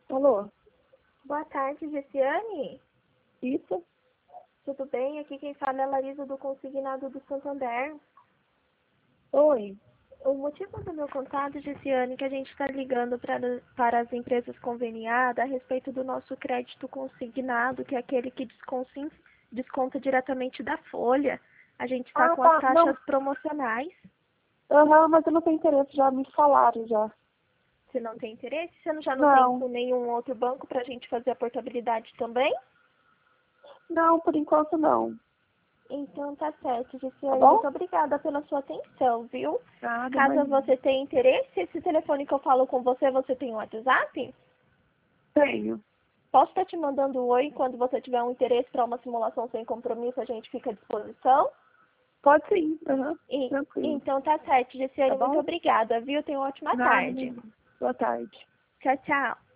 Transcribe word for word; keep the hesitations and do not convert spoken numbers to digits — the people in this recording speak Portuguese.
Alô? Boa tarde, Gessiane. Isso? Tudo bem? Aqui quem fala é a Larisa do Consignado do Santander. Oi. O motivo do meu contato, Gessiane, é que a gente está ligando para, para as empresas conveniadas a respeito do nosso crédito consignado, que é aquele que desconta, desconta diretamente da folha. A gente está Ah, com as tá. taxas Não. promocionais. Aham, mas eu não tenho interesse, já me falaram já. Você não tem interesse? Você não- já não tem Não. com nenhum outro banco para a gente fazer a portabilidade também? Não, por enquanto não. Então tá certo, Tá Gessiane. bom? Muito obrigada pela sua atenção, viu? Nada, Caso imagina. você tenha interesse, esse telefone que eu falo com você, você tem um WhatsApp? Tenho. Posso estar te mandando um oi quando você tiver um interesse para uma simulação sem compromisso, a gente fica à disposição? Pode sim. Aham. E, Tranquilo. então tá certo, Tá Gessiane. Muito bom? obrigada, viu? Tenha uma ótima Nada, tarde. imagina. Boa tarde. Tchau, tchau.